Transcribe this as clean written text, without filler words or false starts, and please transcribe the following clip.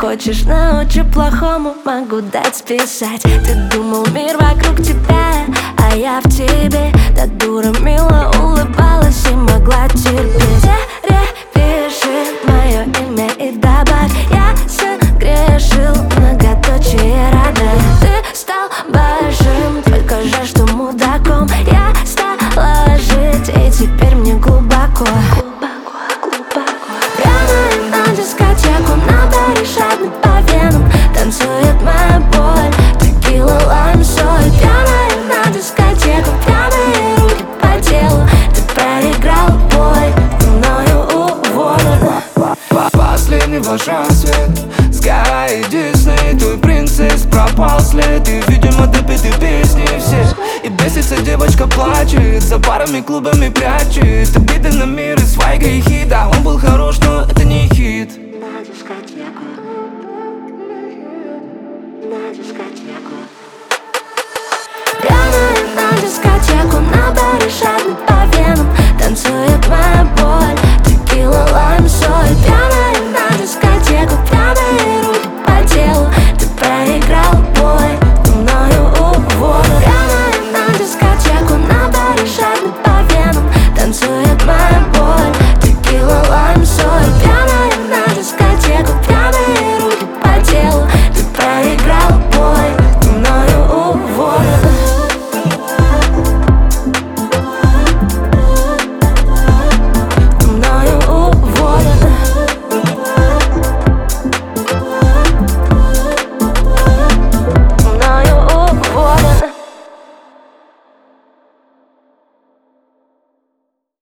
Хочешь, научу плохому, могу дать списать. Ты думал, мир вокруг тебя, а я в тебе. Та дура мило улыбалась и могла терпеть. Перепиши мое имя и добавь: я согрешил, многоточие родных. Ты стал большим, только жаль, что мудаком. Я стала жить, и теперь мне глубоко. Прямо на дискотеку, на баре шагнет по венам. Танцует моя боль, текила, лайм, соль. Пьяная на дискотеку, пьяные руки по телу. Ты проиграл бой, ты мною уволен. Последнего рассвет, сгорает Дисней. Твой принцесс пропал след, и, видимо, допиты песни все. И бесится девочка, плачет, за барами, клубами прячет обиды на мир и свои грехи. Да, он был хорош, но это не хит. На дискотеку, на дискотеку. Пьяная на дискотеку, на баре шагнет по венам. Танцует моя